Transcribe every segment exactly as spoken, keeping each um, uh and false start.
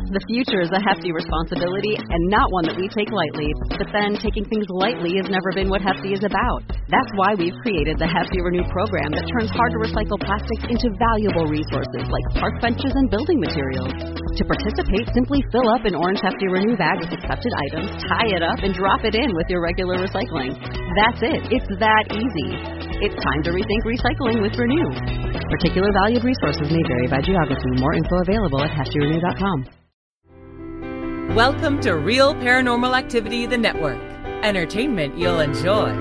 The future is a hefty responsibility and not one that we take lightly. But then, taking things lightly has never been what Hefty is about. That's why we've created the Hefty Renew program that turns hard-to-recycle plastics into valuable resources like park benches and building materials. To participate, simply fill up an orange Hefty Renew bag with accepted items, tie it up, and drop it in with your regular recycling. That's it. It's that easy. It's time to rethink recycling with Renew. Particular valued resources may vary by geography. More info available at hefty renew dot com. Welcome to Real Paranormal Activity, the network. Entertainment you'll enjoy.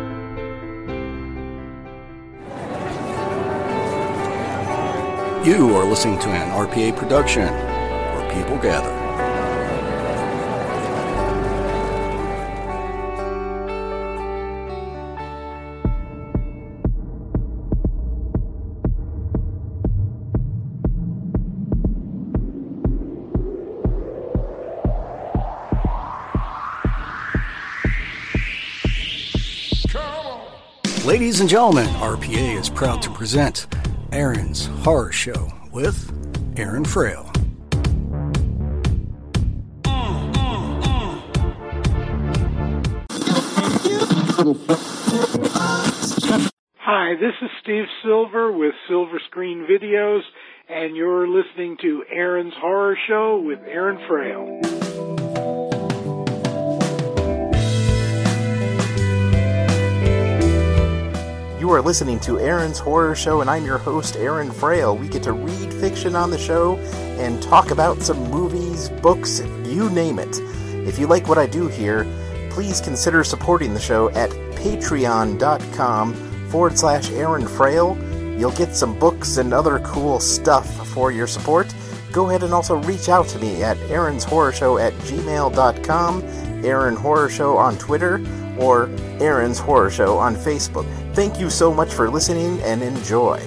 You are listening to an R P A production where people gather. Ladies and gentlemen, R P A is proud to present Aaron's Horror Show with Aaron Frail. Hi, this is Steve Silver with Silver Screen Videos, and you're listening to Aaron's Horror Show with Aaron Frail. You are listening to Aaron's Horror Show, and I'm your host, Aaron Frail. We get to read fiction on the show and talk about some movies, books, you name it. If you like what I do here, please consider supporting the show at patreon.com forward slash Aaron Frail. You'll get some books and other cool stuff for your support. Go ahead and also reach out to me at Aaron's Horror Show at gmail dot com, Aaron Horror Show on Twitter, or Aaron's Horror Show on Facebook. Thank you so much for listening, and enjoy.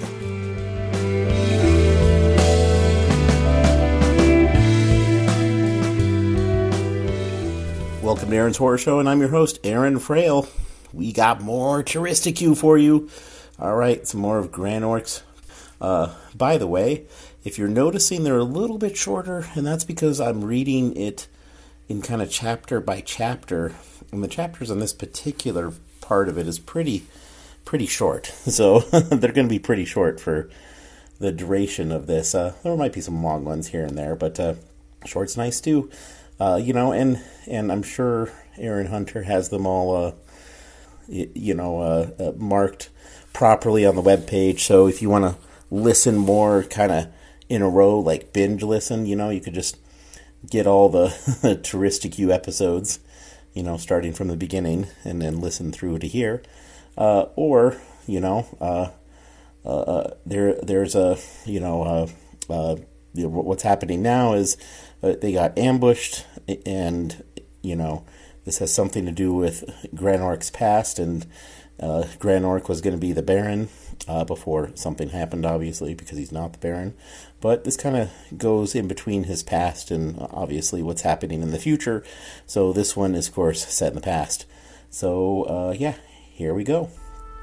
Welcome to Aaron's Horror Show, and I'm your host, Aaron Frail. We got more Touristicue for you. All right, some more of Granorks. Uh, by the way, if you're noticing they're a little bit shorter, and that's because I'm reading it in kind of chapter by chapter, and the chapters on this particular part of it is pretty pretty short, so they're going to be pretty short for the duration of this. Uh, there might be some long ones here and there, but uh, short's nice too. Uh, you know, and and I'm sure Aaron Hunter has them all, uh, y- you know, uh, uh, marked properly on the webpage. So if you want to listen more kind of in a row, like binge listen, you know, you could just get all the Touristicue episodes, you know, starting from the beginning and then listen through to here. Uh, or, you know, uh, uh, there, there's a, you know, uh, uh, what's happening now is uh, they got ambushed, and, you know, this has something to do with Granork's past, and uh, Granork was going to be the Baron uh, before something happened, obviously, because he's not the Baron. But this kind of goes in between his past and obviously what's happening in the future. So this one is, of course, set in the past. So, uh, yeah. Here we go.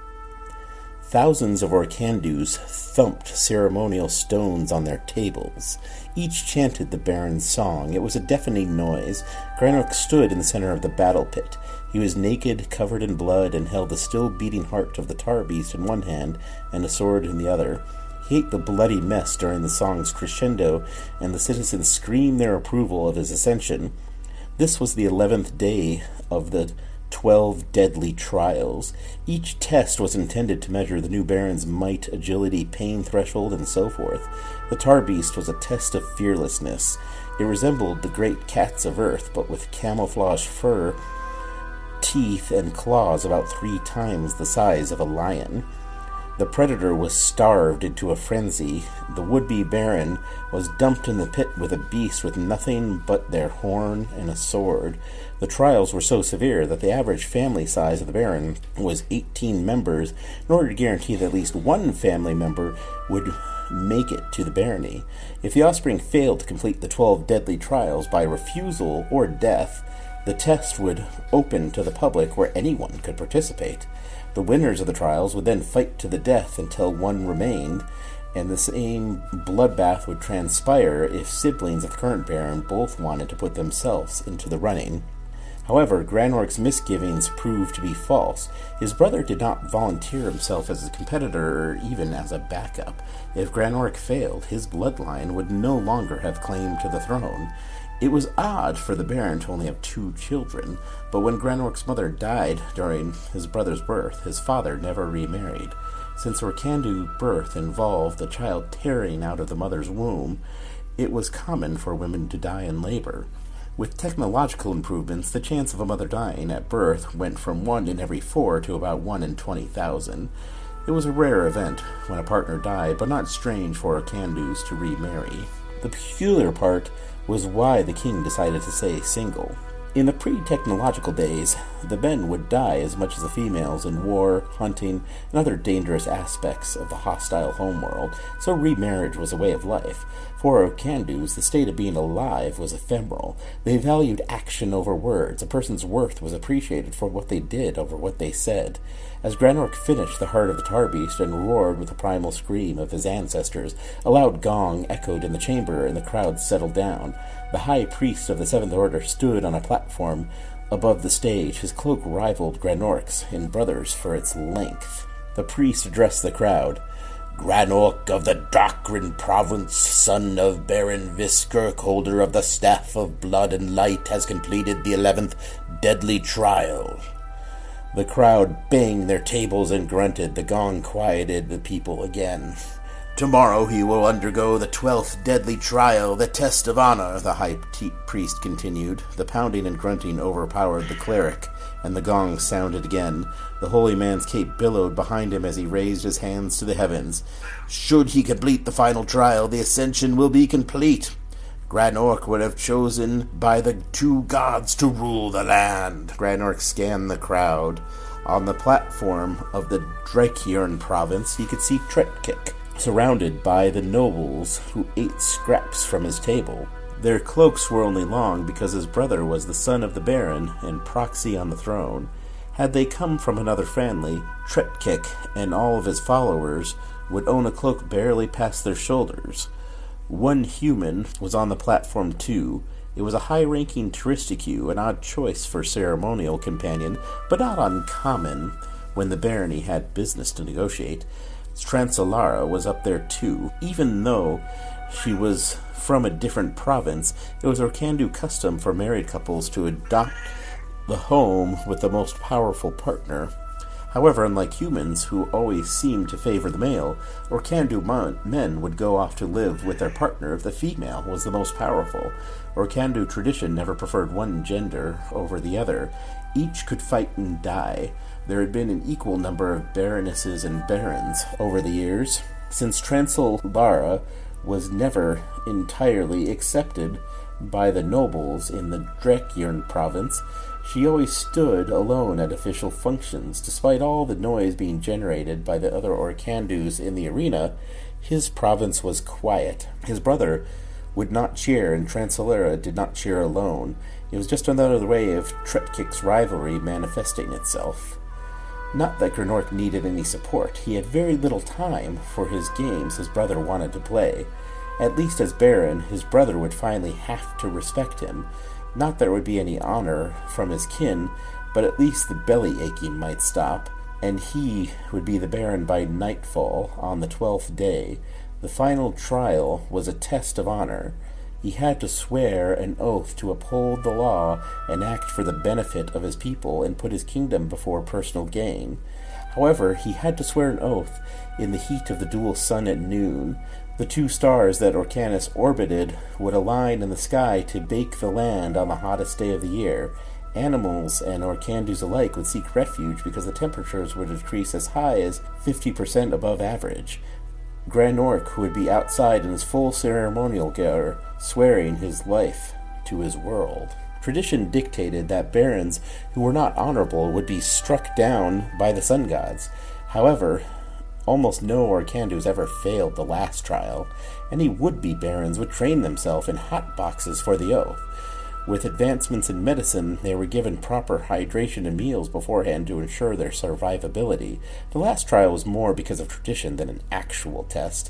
Thousands of Orcandus thumped ceremonial stones on their tables. Each chanted the Baron's song. It was a deafening noise. Granork stood in the center of the battle pit. He was naked, covered in blood, and held the still-beating heart of the tar beast in one hand and a sword in the other. He ate the bloody mess during the song's crescendo, and the citizens screamed their approval of his ascension. This was the eleventh day of the Twelve deadly trials. Each test was intended to measure the new Baron's might, agility, pain threshold, and so forth. The tar beast was a test of fearlessness. It resembled the great cats of Earth, but with camouflage fur, teeth, and claws about three times the size of a lion. The predator was starved into a frenzy. The would-be Baron was dumped in the pit with a beast with nothing but their horn and a sword. The trials were so severe that the average family size of the Baron was eighteen members, in order to guarantee that at least one family member would make it to the barony. If the offspring failed to complete the twelve deadly trials by refusal or death, the test would open to the public where anyone could participate. The winners of the trials would then fight to the death until one remained, and the same bloodbath would transpire if siblings of the current Baron both wanted to put themselves into the running. However, Granork's misgivings proved to be false. His brother did not volunteer himself as a competitor or even as a backup. If Granork failed, his bloodline would no longer have claim to the throne. It was odd for the Baron to only have two children, but when Granork's mother died during his brother's birth, his father never remarried. Since Orkandu's birth involved the child tearing out of the mother's womb, it was common for women to die in labor. With technological improvements, the chance of a mother dying at birth went from one in every four to about one in twenty thousand. It was a rare event when a partner died, but not strange for Orkandus to remarry. The peculiar part was why the king decided to stay single. In the pre-technological days, the men would die as much as the females in war, hunting, and other dangerous aspects of the hostile homeworld, so remarriage was a way of life. For Orkandus, the state of being alive was ephemeral. They valued action over words. A person's worth was appreciated for what they did over what they said. As Granork finished the heart of the tar beast and roared with the primal scream of his ancestors, a loud gong echoed in the chamber and the crowd settled down. The high priest of the Seventh Order stood on a platform above the stage. His cloak rivaled Granork's in brothers for its length. The priest addressed the crowd. Granork of the Darkrin province, son of Baron Viskirk, holder of the Staff of Blood and Light, has completed the eleventh deadly trial. The crowd banged their tables and grunted. The gong quieted the people again. Tomorrow he will undergo the twelfth deadly trial, the test of honor, the high t- priest continued. The pounding and grunting overpowered the cleric, and the gong sounded again. The holy man's cape billowed behind him as he raised his hands to the heavens. Should he complete the final trial, the ascension will be complete. Granork would have chosen by the two gods to rule the land. Granork scanned the crowd. On the platform of the Drakjorn province, he could see Tretkik, surrounded by the nobles who ate scraps from his table. Their cloaks were only long because his brother was the son of the Baron and proxy on the throne. Had they come from another family, Tretkik and all of his followers would own a cloak barely past their shoulders. One human was on the platform too. It was a high-ranking Turisticu, an odd choice for ceremonial companion, but not uncommon when the barony had business to negotiate. Transolara was up there too. Even though she was from a different province, it was Orkandu custom for married couples to adopt the home with the most powerful partner. However, unlike humans, who always seemed to favor the male, Orkandu men would go off to live with their partner if the female was the most powerful. Orkandu tradition never preferred one gender over the other. Each could fight and die. There had been an equal number of baronesses and barons over the years. Since Transolara was never entirely accepted by the nobles in the Drakjorn province, she always stood alone at official functions. Despite all the noise being generated by the other Orkandus in the arena, his province was quiet. His brother would not cheer, and Transolara did not cheer alone. It was just another way of Tretkik's rivalry manifesting itself. Not that Granork needed any support. He had very little time for his games his brother wanted to play. At least as Baron, his brother would finally have to respect him. Not that there would be any honor from his kin, but at least the belly aching might stop, and he would be the Baron by nightfall on the twelfth day. The final trial was a test of honor. He had to swear an oath to uphold the law and act for the benefit of his people and put his kingdom before personal gain. However, he had to swear an oath in the heat of the dual sun at noon. The two stars that Orcanus orbited would align in the sky to bake the land on the hottest day of the year. Animals and Orkandus alike would seek refuge because the temperatures would decrease as high as fifty percent above average. Granork would be outside in his full ceremonial gear, swearing his life to his world. Tradition dictated that barons who were not honorable would be struck down by the sun gods. However, almost no Orkandus ever failed the last trial. Any would-be barons would train themselves in hot boxes for the oath. With advancements in medicine, they were given proper hydration and meals beforehand to ensure their survivability. The last trial was more because of tradition than an actual test.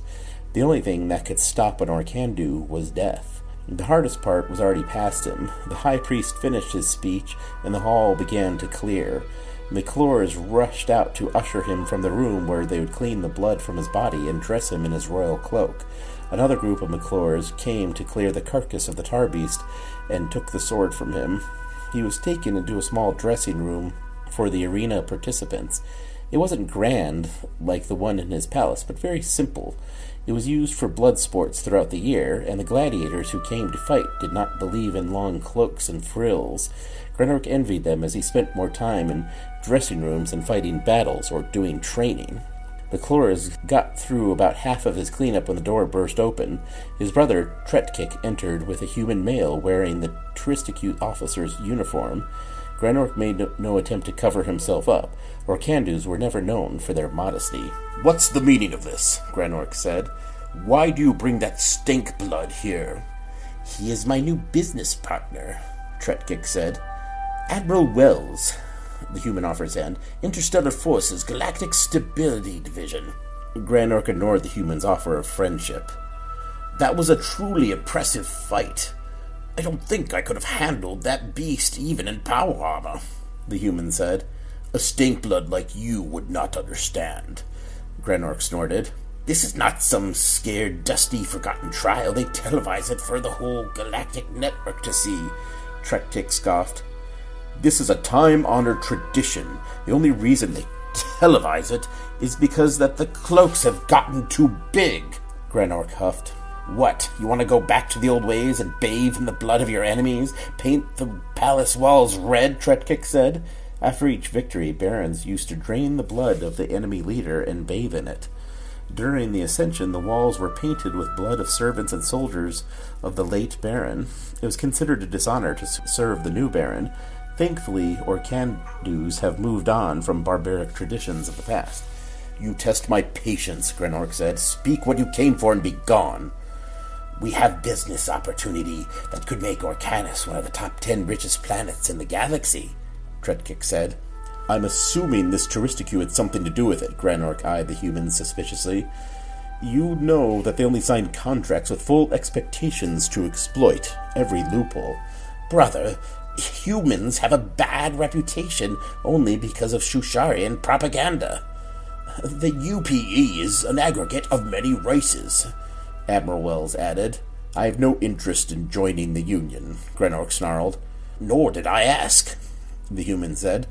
The only thing that could stop an Orkandu was death. The hardest part was already past him. The high priest finished his speech, and the hall began to clear. McClures rushed out to usher him from the room where they would clean the blood from his body and dress him in his royal cloak. Another group of McClures came to clear the carcass of the tar beast and took the sword from him. He was taken into a small dressing room for the arena participants. It wasn't grand like the one in his palace, but very simple. It was used for blood sports throughout the year, and the gladiators who came to fight did not believe in long cloaks and frills. Granork envied them as he spent more time in dressing rooms and fighting battles or doing training. McClures got through about half of his cleanup when the door burst open. His brother, Tretkik, entered with a human male wearing the Turisticute officer's uniform. Granork made no, no attempt to cover himself up. Orkandus were never known for their modesty. "What's the meaning of this?" Granork said. "Why do you bring that stink blood here?" "He is my new business partner," Tretkik said. "Admiral Wells," the human offered his hand. "Interstellar Forces, Galactic Stability Division." Granork ignored the human's offer of friendship. "That was a truly impressive fight. I don't think I could have handled that beast even in power armor," the human said. "A stinkblood like you would not understand." Granork snorted. "This is not some scared, dusty, forgotten trial. They televise it for the whole galactic network to see," Tretkik scoffed. "This is a time-honored tradition. The only reason they televise it is because that the cloaks have gotten too big," Granork huffed. "What, you want to go back to the old ways and bathe in the blood of your enemies? Paint the palace walls red?" Tretkik said. After each victory, barons used to drain the blood of the enemy leader and bathe in it. During the Ascension, the walls were painted with blood of servants and soldiers of the late baron. It was considered a dishonor to serve the new baron. Thankfully, Orkandus have moved on from barbaric traditions of the past. "You test my patience," Granork said. "Speak what you came for and be gone." "We have business opportunity that could make Orcanus one of the top ten richest planets in the galaxy," Tretkik said. "I'm assuming this Turisticue had something to do with it," Granork eyed the humans suspiciously. "You know that they only signed contracts with full expectations to exploit every loophole." "Brother, humans have a bad reputation only because of Shusharian propaganda. The U P E is an aggregate of many races," Admiral Wells added. "I have no interest in joining the Union," Granork snarled. "Nor did I ask," the human said.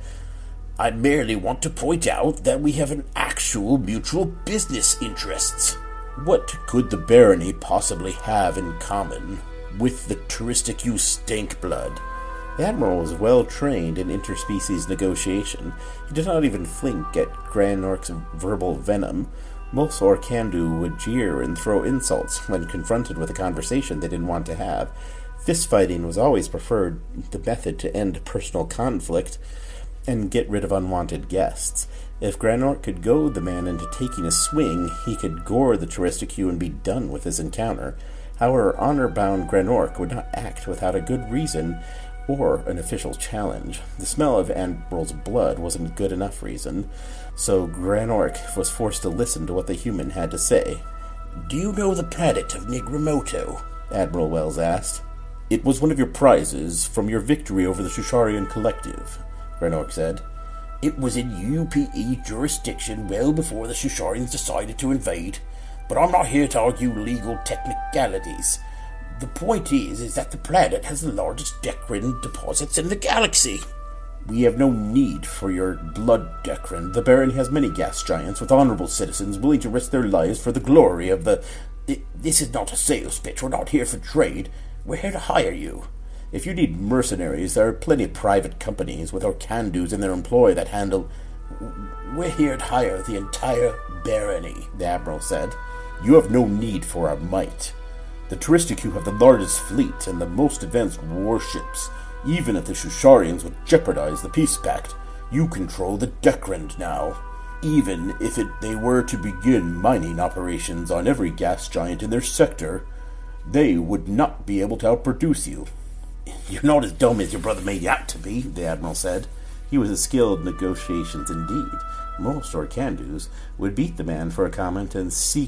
"I merely want to point out that we have an actual mutual business interests." "What could the barony possibly have in common with the Turisticue Stinkblood?" The Admiral was well trained in interspecies negotiation. He did not even flink at Granork's verbal venom. Most Orkandu would jeer and throw insults when confronted with a conversation they didn't want to have. Fistfighting was always preferred, the method to end personal conflict and get rid of unwanted guests. If Granork could goad the man into taking a swing, he could gore the Turisticue and be done with his encounter. However, honor-bound Granork would not act without a good reason or an official challenge. The smell of Admiral's blood wasn't good enough reason, so Granork was forced to listen to what the human had to say. "Do you know the planet of Nigramoto?" Admiral Wells asked. "It was one of your prizes from your victory over the Shusharian Collective," Granork said. "It was in U P E jurisdiction well before the Shusharians decided to invade, but I'm not here to argue legal technicalities. The point is, is that the planet has the largest Dekran deposits in the galaxy." "We have no need for your blood, Dekran. The Baron has many gas giants with honorable citizens willing to risk their lives for the glory of the—" "This is not a sales pitch. We're not here for trade. We're here to hire you." "If you need mercenaries, there are plenty of private companies with Orkandus in their employ that handle—" "We're here to hire the entire barony," the Admiral said. "You have no need for our might. The Turisticue have the largest fleet and the most advanced warships. Even if the Shusharians would jeopardize the peace pact, you control the Dekrand now. Even if it, they were to begin mining operations on every gas giant in their sector, they would not be able to outproduce you." "You're not as dumb as your brother made you out to be," the Admiral said. He was a skilled negotiations indeed. Most Orkandus would beat the man for a comment and seek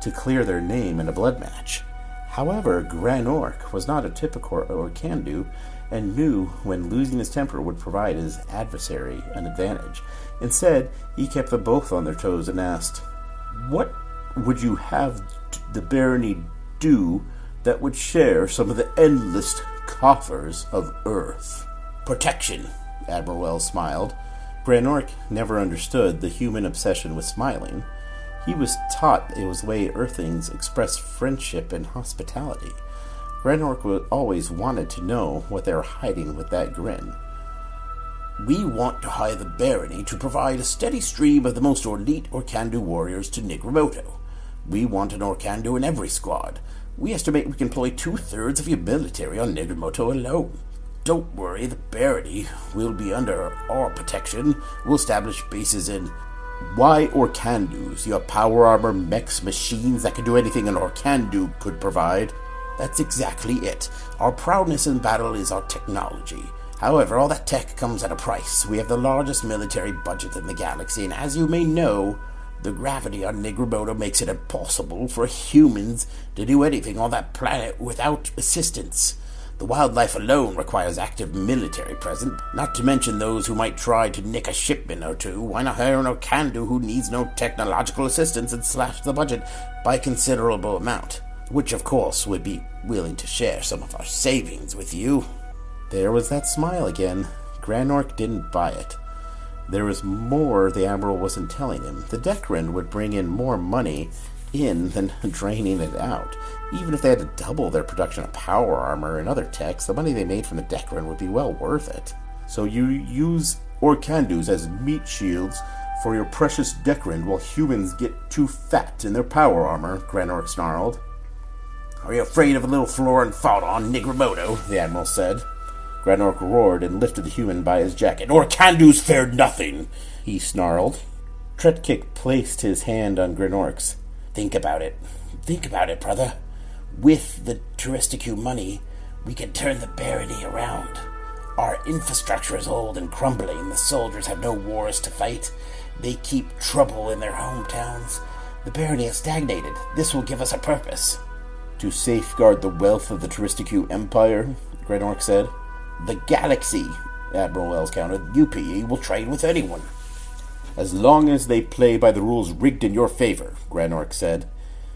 to clear their name in a blood match. However, Granork was not a typical Orkandu and knew when losing his temper would provide his adversary an advantage. Instead, he kept them both on their toes and asked, "What would you have the barony do that would share some of the endless coffers of Earth?" "Protection," Admiral Wells smiled. Granork never understood the human obsession with smiling. He was taught it was the way Earthlings express friendship and hospitality. Granork always wanted to know what they were hiding with that grin. "We want to hire the barony to provide a steady stream of the most elite Orkandu warriors to Nigromoto. We want an Orkandu in every squad. We estimate we can employ two-thirds of your military on Nigromoto alone. Don't worry, the barony will be under our protection. We'll establish bases in..." "Why Orkandus? You have power armor, mechs, machines that can do anything an Orkandu could provide." "That's exactly it. Our proudness in battle is our technology. However, all that tech comes at a price. We have the largest military budget in the galaxy, and as you may know, the gravity on Nigromoto makes it impossible for humans to do anything on that planet without assistance. The wildlife alone requires active military presence, not to mention those who might try to nick a shipment or two. Why not hire an Orkandu who needs no technological assistance and slash the budget by a considerable amount? Which, of course, would be willing to share some of our savings with you." There was that smile again. Granork didn't buy it. There was more the Admiral wasn't telling him. The Dekran would bring in more money in than draining it out. Even if they had to double their production of power armor and other techs, the money they made from the Dekran would be well worth it. "So you use Orkandus as meat shields for your precious Dekran while humans get too fat in their power armor," Granork snarled. "Are you afraid of a little Floran fought on Nigromoto?" the Admiral said. Granork roared and lifted the human by his jacket. "Orkandus feared nothing," he snarled. Tretkik placed his hand on Granork's. Think about it. Think about it, brother. With the Touristic money, we can turn the barony around. Our infrastructure is old and crumbling. The soldiers have no wars to fight. They keep trouble in their hometowns. The barony has stagnated. This will give us a purpose." "To safeguard the wealth of the Touristic Empire," Granork said. "The galaxy," Admiral Wells countered. "U P E will trade with anyone." "As long as they play by the rules rigged in your favor," Granork said.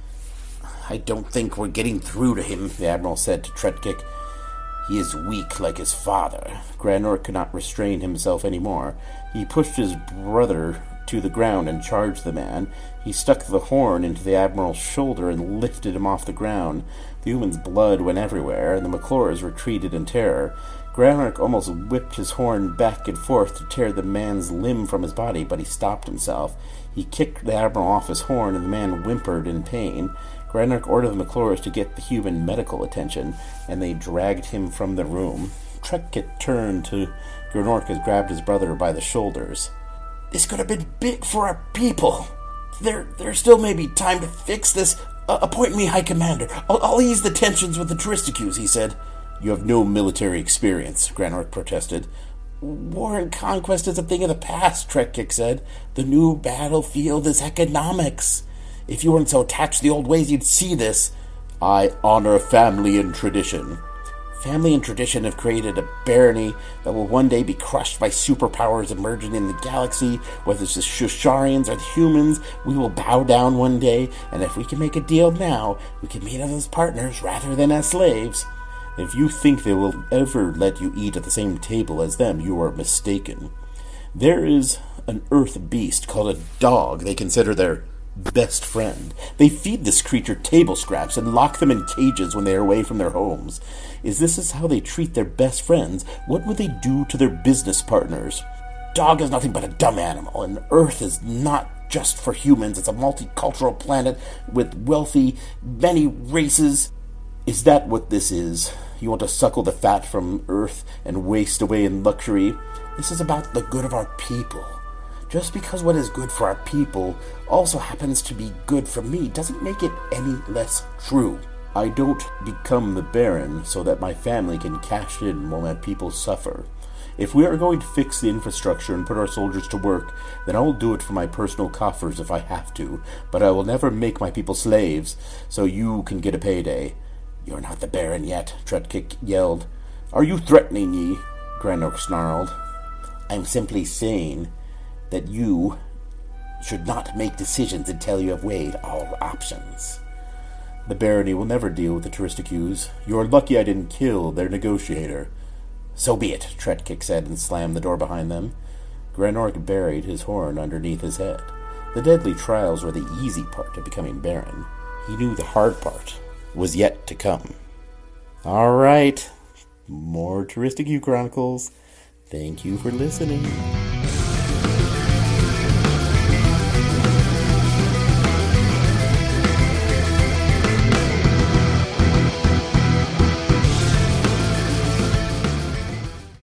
"I don't think we're getting through to him," the Admiral said to Tretkik. "He is weak like his father." Granork could not restrain himself any more. He pushed his brother to the ground and charged the man. He stuck the horn into the Admiral's shoulder and lifted him off the ground. The human's blood went everywhere, and the McClures retreated in terror. Granork almost whipped his horn back and forth to tear the man's limb from his body, but he stopped himself. He kicked the Admiral off his horn, and the man whimpered in pain. Granork ordered the McClures to get the human medical attention, and they dragged him from the room. Tretkik turned to Granork and grabbed his brother by the shoulders. "This could have been big for our people. There there still may be time to fix this. Uh, appoint me High Commander. I'll, I'll ease the tensions with the Touristicus," he said. "You have no military experience," Granork protested. "War and conquest is a thing of the past," Tretkik said. "The new battlefield is economics. If you weren't so attached to the old ways, you'd see this." "I honor family and tradition." "Family and tradition have created a barony that will one day be crushed by superpowers emerging in the galaxy. Whether it's the Shusharians or the humans, we will bow down one day, and if we can make a deal now, we can meet as partners rather than as slaves." "If you think they will ever let you eat at the same table as them, you are mistaken. There is an earth beast called a dog they consider their best friend. They feed this creature table scraps and lock them in cages when they are away from their homes. Is this is how they treat their best friends? What would they do to their business partners?" "Dog is nothing but a dumb animal, and Earth is not just for humans. It's a multicultural planet with wealthy, many races." "Is that what this is? You want to suckle the fat from Earth and waste away in luxury?" "This is about the good of our people. Just because what is good for our people also happens to be good for me doesn't make it any less true." "I don't become the Baron so that my family can cash in while my people suffer. If we are going to fix the infrastructure and put our soldiers to work, then I will do it for my personal coffers if I have to, but I will never make my people slaves, so you can get a payday. You're not the Baron yet, Treadkick yelled. Are you threatening ye? Granork snarled. I'm simply saying that you should not make decisions until you have weighed all options. The barony will never deal with the Touristicus. You're lucky I didn't kill their negotiator. So be it, Treadkick said and slammed the door behind them. Granork buried his horn underneath his head. The deadly trials were the easy part of becoming Baron. He knew the hard part was yet to come. All right, more Touristic U Chronicles. Thank you for listening.